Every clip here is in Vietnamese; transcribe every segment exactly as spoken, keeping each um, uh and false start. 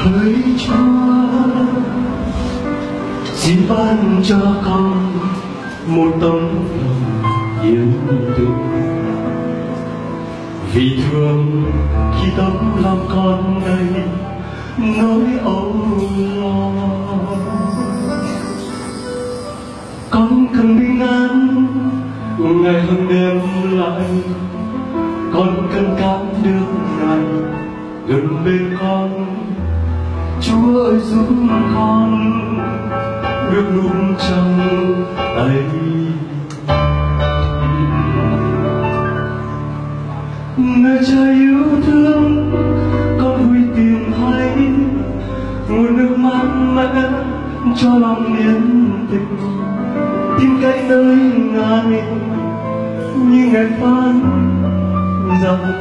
hỡi Chúa, xin ban cho con một tấm lòng yêu thương, vì thương khi tấm lòng con đầy nỗi âu lo. Con cần bình an ngày hằng đêm lại, con cần cảm được Ngài gần bên con. Chúa ơi giúp con được lúc trong tay. Nơi Cha yêu thương, con vui tìm thấy nguồn nước mát mẻ cho lòng yên tình. Tìm cách nơi Ngài như Ngài phán rằng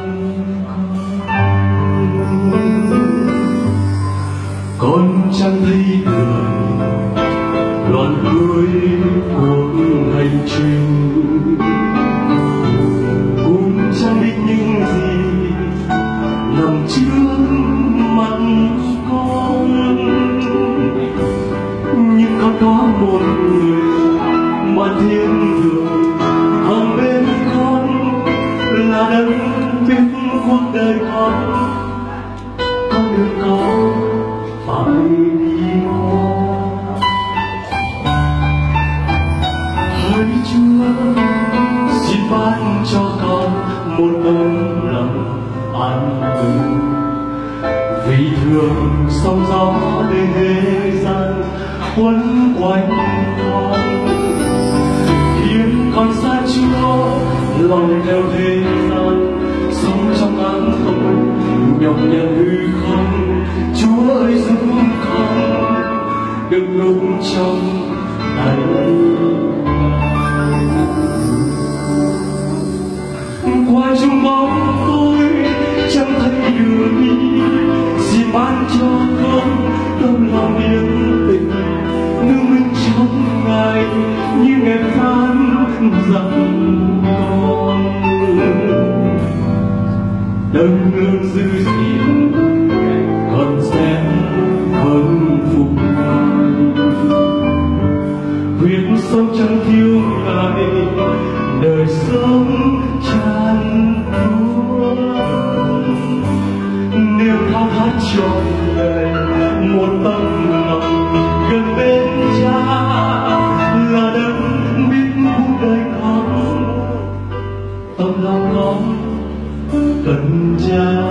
con chẳng thấy đường loạn đuôi cuộc hành trình, cũng chẳng biết những gì nằm trước mặt con, nhưng con có một người mà thiên đường hàng bên con, là đấng biết cuộc đời con. Con đừng có phải đi qua. Hỡi Chúa, xin ban cho con một tấm lòng an ủi, vì thường sóng gió đến thế gian quấn quanh con, khiến con xa Chúa lòng theo thế gian, sống trong áng tối nhọc nhằn hư không. Chúa ơi giúp con được lúc trong tay. Qua trong bóng tối chẳng thấy đường đi, xin ban cho con tâm lòng yên tĩnh, nương mình trong Ngài như Ngài phán rằng con. Đấng luôn giữ gìn con sẽ vâng phục Ngài, huyết sống chẳng thiếu Ngài, đời sống tràn đua. Nếu khao khát trọn đời một tâm lòng gần bên Cha, là đấng biết cuộc đời con, tâm lòng con cần Cha.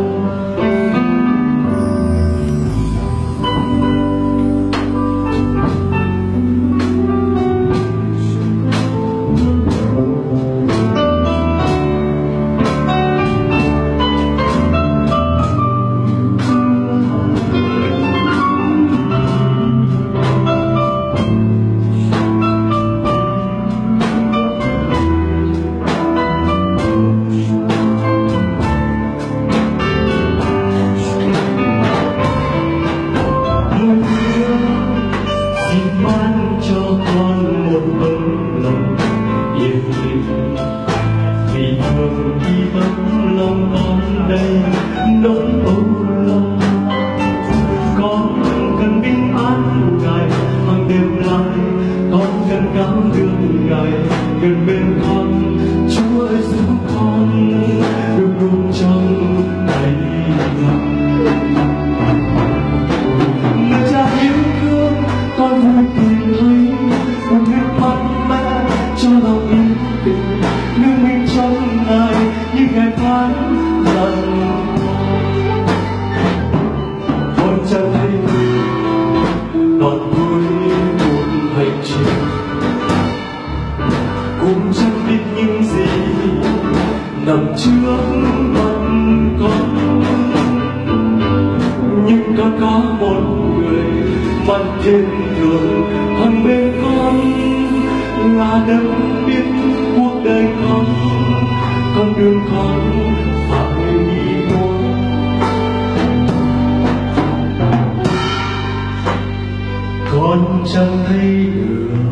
Con chẳng thấy đường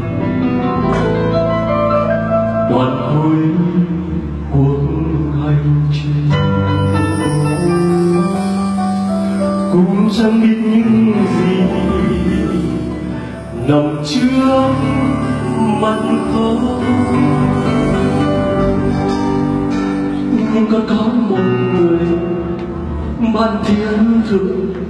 đoạn cuối cuộc hành trình, cũng chẳng biết những gì nằm trước mắt tôi, nhưng có có một người bạn thiên thực